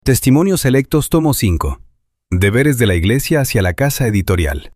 Testimonios Selectos, tomo 5. Deberes de la Iglesia hacia la casa editorial.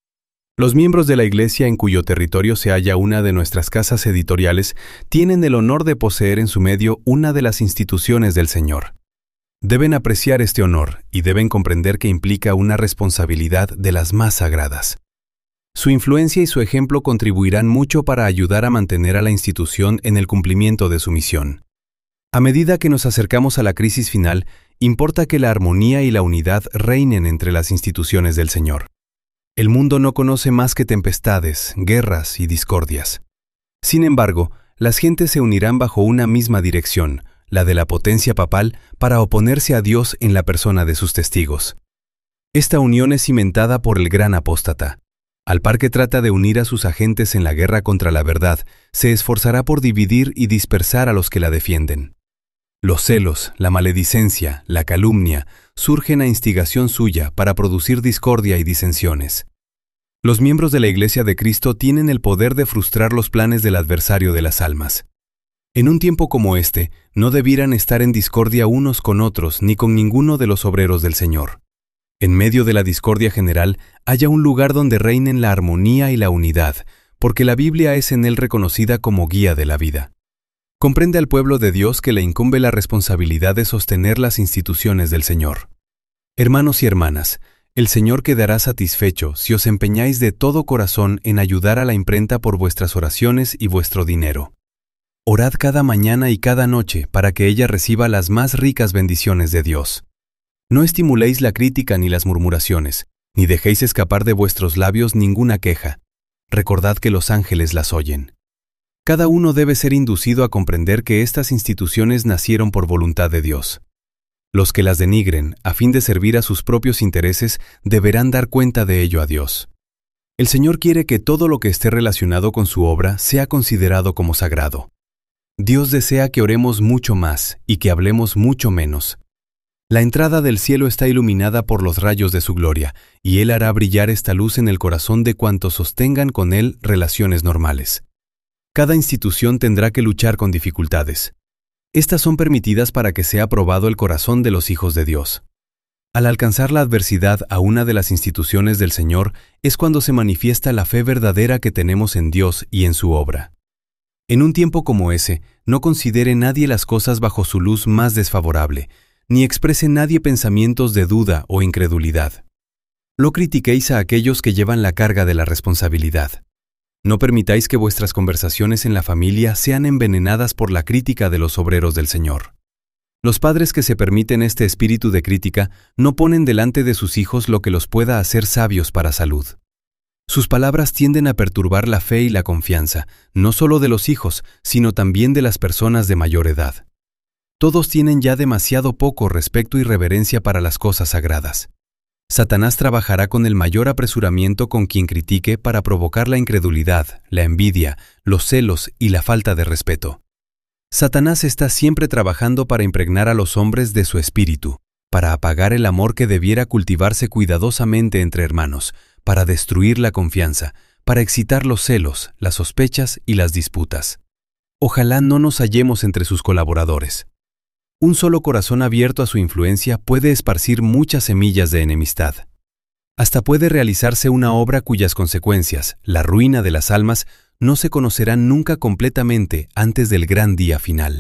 Los miembros de la Iglesia en cuyo territorio se halla una de nuestras casas editoriales tienen el honor de poseer en su medio una de las instituciones del Señor. Deben apreciar este honor y deben comprender que implica una responsabilidad de las más sagradas. Su influencia y su ejemplo contribuirán mucho para ayudar a mantener a la institución en el cumplimiento de su misión. A medida que nos acercamos a la crisis final, importa que la armonía y la unidad reinen entre las instituciones del Señor. El mundo no conoce más que tempestades, guerras y discordias. Sin embargo, las gentes se unirán bajo una misma dirección, la de la potencia papal, para oponerse a Dios en la persona de sus testigos. Esta unión es cimentada por el gran apóstata. Al par que trata de unir a sus agentes en la guerra contra la verdad, se esforzará por dividir y dispersar a los que la defienden. Los celos, la maledicencia, la calumnia, surgen a instigación suya para producir discordia y disensiones. Los miembros de la Iglesia de Cristo tienen el poder de frustrar los planes del adversario de las almas. En un tiempo como este, no debieran estar en discordia unos con otros ni con ninguno de los obreros del Señor. En medio de la discordia general, haya un lugar donde reinen la armonía y la unidad, porque la Biblia es en él reconocida como guía de la vida. Comprende al pueblo de Dios que le incumbe la responsabilidad de sostener las instituciones del Señor. Hermanos y hermanas, el Señor quedará satisfecho si os empeñáis de todo corazón en ayudar a la imprenta por vuestras oraciones y vuestro dinero. Orad cada mañana y cada noche para que ella reciba las más ricas bendiciones de Dios. No estimuléis la crítica ni las murmuraciones, ni dejéis escapar de vuestros labios ninguna queja. Recordad que los ángeles las oyen. Cada uno debe ser inducido a comprender que estas instituciones nacieron por voluntad de Dios. Los que las denigren, a fin de servir a sus propios intereses, deberán dar cuenta de ello a Dios. El Señor quiere que todo lo que esté relacionado con su obra sea considerado como sagrado. Dios desea que oremos mucho más y que hablemos mucho menos. La entrada del cielo está iluminada por los rayos de su gloria, y Él hará brillar esta luz en el corazón de cuantos sostengan con Él relaciones normales. Cada institución tendrá que luchar con dificultades. Estas son permitidas para que sea probado el corazón de los hijos de Dios. Al alcanzar la adversidad a una de las instituciones del Señor es cuando se manifiesta la fe verdadera que tenemos en Dios y en su obra. En un tiempo como ese, no considere nadie las cosas bajo su luz más desfavorable, ni exprese nadie pensamientos de duda o incredulidad. No critiquéis a aquellos que llevan la carga de la responsabilidad. No permitáis que vuestras conversaciones en la familia sean envenenadas por la crítica de los obreros del Señor. Los padres que se permiten este espíritu de crítica no ponen delante de sus hijos lo que los pueda hacer sabios para salud. Sus palabras tienden a perturbar la fe y la confianza, no solo de los hijos, sino también de las personas de mayor edad. Todos tienen ya demasiado poco respeto y reverencia para las cosas sagradas. Satanás trabajará con el mayor apresuramiento con quien critique para provocar la incredulidad, la envidia, los celos y la falta de respeto. Satanás está siempre trabajando para impregnar a los hombres de su espíritu, para apagar el amor que debiera cultivarse cuidadosamente entre hermanos, para destruir la confianza, para excitar los celos, las sospechas y las disputas. Ojalá no nos hallemos entre sus colaboradores. Un solo corazón abierto a su influencia puede esparcir muchas semillas de enemistad. Hasta puede realizarse una obra cuyas consecuencias, la ruina de las almas, no se conocerán nunca completamente antes del gran día final.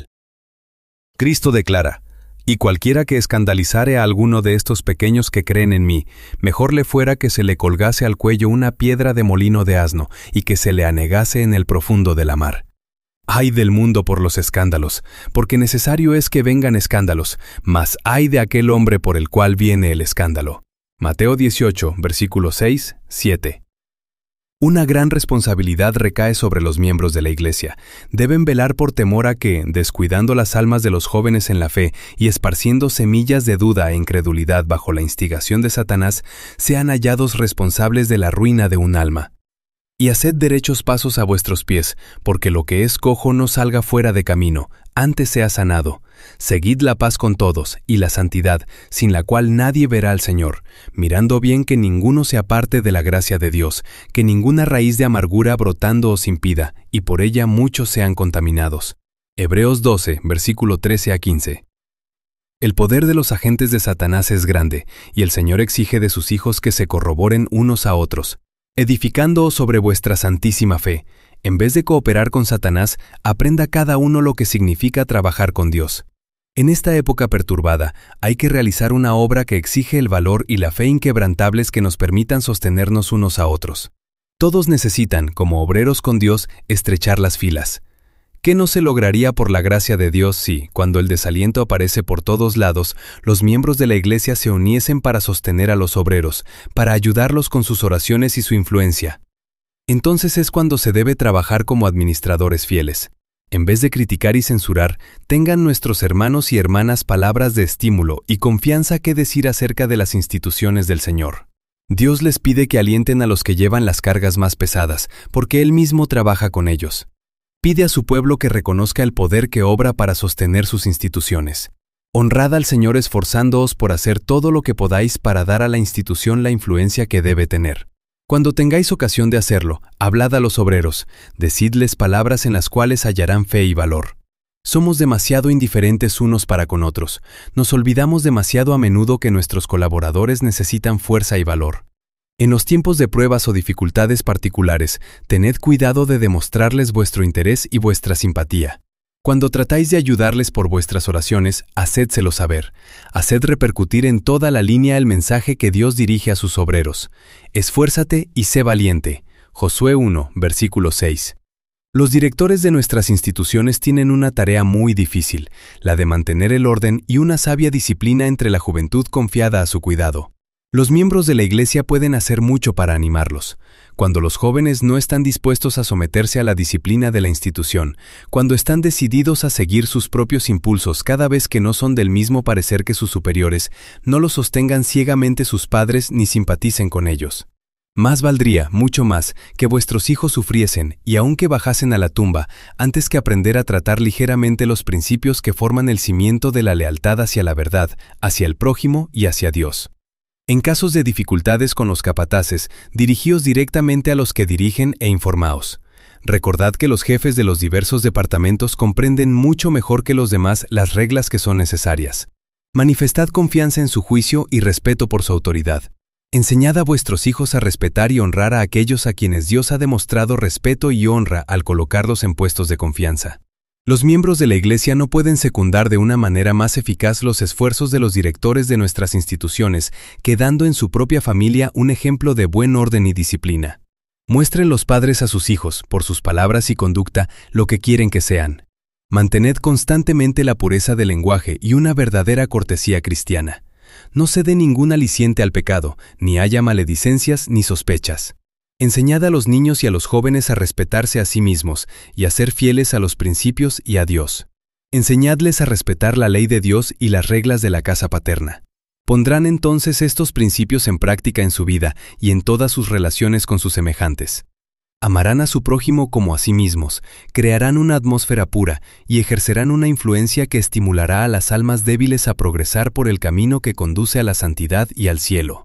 Cristo declara: «Y cualquiera que escandalizare a alguno de estos pequeños que creen en mí, mejor le fuera que se le colgase al cuello una piedra de molino de asno y que se le anegase en el profundo de la mar». Ay del mundo por los escándalos, porque necesario es que vengan escándalos, mas ay de aquel hombre por el cual viene el escándalo. Mateo 18, versículos 6, 7. Una gran responsabilidad recae sobre los miembros de la Iglesia. Deben velar por temor a que, descuidando las almas de los jóvenes en la fe y esparciendo semillas de duda e incredulidad bajo la instigación de Satanás, sean hallados responsables de la ruina de un alma. Y haced derechos pasos a vuestros pies, porque lo que es cojo no salga fuera de camino, antes sea sanado. Seguid la paz con todos y la santidad, sin la cual nadie verá al Señor, mirando bien que ninguno se aparte de la gracia de Dios, que ninguna raíz de amargura brotando os impida, y por ella muchos sean contaminados. Hebreos 12, versículo 13 a 15. El poder de los agentes de Satanás es grande, y el Señor exige de sus hijos que se corroboren unos a otros, edificándoos sobre vuestra santísima fe. En vez de cooperar con Satanás, aprenda cada uno lo que significa trabajar con Dios. En esta época perturbada, hay que realizar una obra que exige el valor y la fe inquebrantables que nos permitan sostenernos unos a otros. Todos necesitan, como obreros con Dios, estrechar las filas. ¿Qué no se lograría por la gracia de Dios si, cuando el desaliento aparece por todos lados, los miembros de la Iglesia se uniesen para sostener a los obreros, para ayudarlos con sus oraciones y su influencia? Entonces es cuando se debe trabajar como administradores fieles. En vez de criticar y censurar, tengan nuestros hermanos y hermanas palabras de estímulo y confianza que decir acerca de las instituciones del Señor. Dios les pide que alienten a los que llevan las cargas más pesadas, porque Él mismo trabaja con ellos. Pide a su pueblo que reconozca el poder que obra para sostener sus instituciones. Honrad al Señor esforzándoos por hacer todo lo que podáis para dar a la institución la influencia que debe tener. Cuando tengáis ocasión de hacerlo, hablad a los obreros, decidles palabras en las cuales hallarán fe y valor. Somos demasiado indiferentes unos para con otros. Nos olvidamos demasiado a menudo que nuestros colaboradores necesitan fuerza y valor. En los tiempos de pruebas o dificultades particulares, tened cuidado de demostrarles vuestro interés y vuestra simpatía. Cuando tratáis de ayudarles por vuestras oraciones, hacédselo saber. Haced repercutir en toda la línea el mensaje que Dios dirige a sus obreros. Esfuérzate y sé valiente. Josué 1, versículo 6. Los directores de nuestras instituciones tienen una tarea muy difícil, la de mantener el orden y una sabia disciplina entre la juventud confiada a su cuidado. Los miembros de la Iglesia pueden hacer mucho para animarlos. Cuando los jóvenes no están dispuestos a someterse a la disciplina de la institución, cuando están decididos a seguir sus propios impulsos cada vez que no son del mismo parecer que sus superiores, no los sostengan ciegamente sus padres ni simpaticen con ellos. Más valdría, mucho más, que vuestros hijos sufriesen, y aun que bajasen a la tumba, antes que aprender a tratar ligeramente los principios que forman el cimiento de la lealtad hacia la verdad, hacia el prójimo y hacia Dios. En casos de dificultades con los capataces, dirigíos directamente a los que dirigen e informaos. Recordad que los jefes de los diversos departamentos comprenden mucho mejor que los demás las reglas que son necesarias. Manifestad confianza en su juicio y respeto por su autoridad. Enseñad a vuestros hijos a respetar y honrar a aquellos a quienes Dios ha demostrado respeto y honra al colocarlos en puestos de confianza. Los miembros de la Iglesia no pueden secundar de una manera más eficaz los esfuerzos de los directores de nuestras instituciones que dando en su propia familia un ejemplo de buen orden y disciplina. Muestren los padres a sus hijos, por sus palabras y conducta, lo que quieren que sean. Mantened constantemente la pureza del lenguaje y una verdadera cortesía cristiana. No se dé ningún aliciente al pecado, ni haya maledicencias ni sospechas. Enseñad a los niños y a los jóvenes a respetarse a sí mismos y a ser fieles a los principios y a Dios. Enseñadles a respetar la ley de Dios y las reglas de la casa paterna. Pondrán entonces estos principios en práctica en su vida y en todas sus relaciones con sus semejantes. Amarán a su prójimo como a sí mismos, crearán una atmósfera pura y ejercerán una influencia que estimulará a las almas débiles a progresar por el camino que conduce a la santidad y al cielo.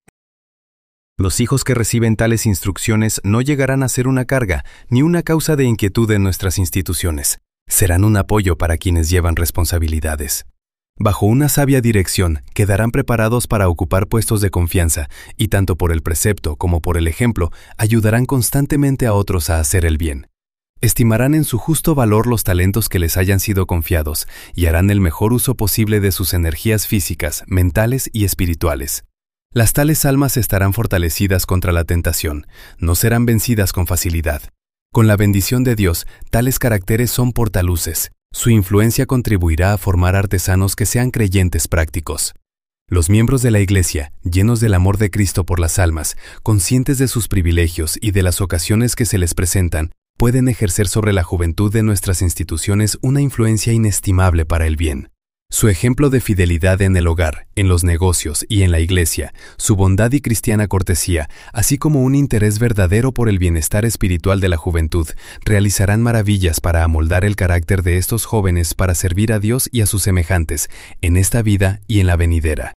Los hijos que reciben tales instrucciones no llegarán a ser una carga ni una causa de inquietud en nuestras instituciones. Serán un apoyo para quienes llevan responsabilidades. Bajo una sabia dirección, quedarán preparados para ocupar puestos de confianza y tanto por el precepto como por el ejemplo, ayudarán constantemente a otros a hacer el bien. Estimarán en su justo valor los talentos que les hayan sido confiados y harán el mejor uso posible de sus energías físicas, mentales y espirituales. Las tales almas estarán fortalecidas contra la tentación, no serán vencidas con facilidad. Con la bendición de Dios, tales caracteres son portaluces. Su influencia contribuirá a formar artesanos que sean creyentes prácticos. Los miembros de la Iglesia, llenos del amor de Cristo por las almas, conscientes de sus privilegios y de las ocasiones que se les presentan, pueden ejercer sobre la juventud de nuestras instituciones una influencia inestimable para el bien. Su ejemplo de fidelidad en el hogar, en los negocios y en la Iglesia, su bondad y cristiana cortesía, así como un interés verdadero por el bienestar espiritual de la juventud, realizarán maravillas para amoldar el carácter de estos jóvenes para servir a Dios y a sus semejantes, en esta vida y en la venidera.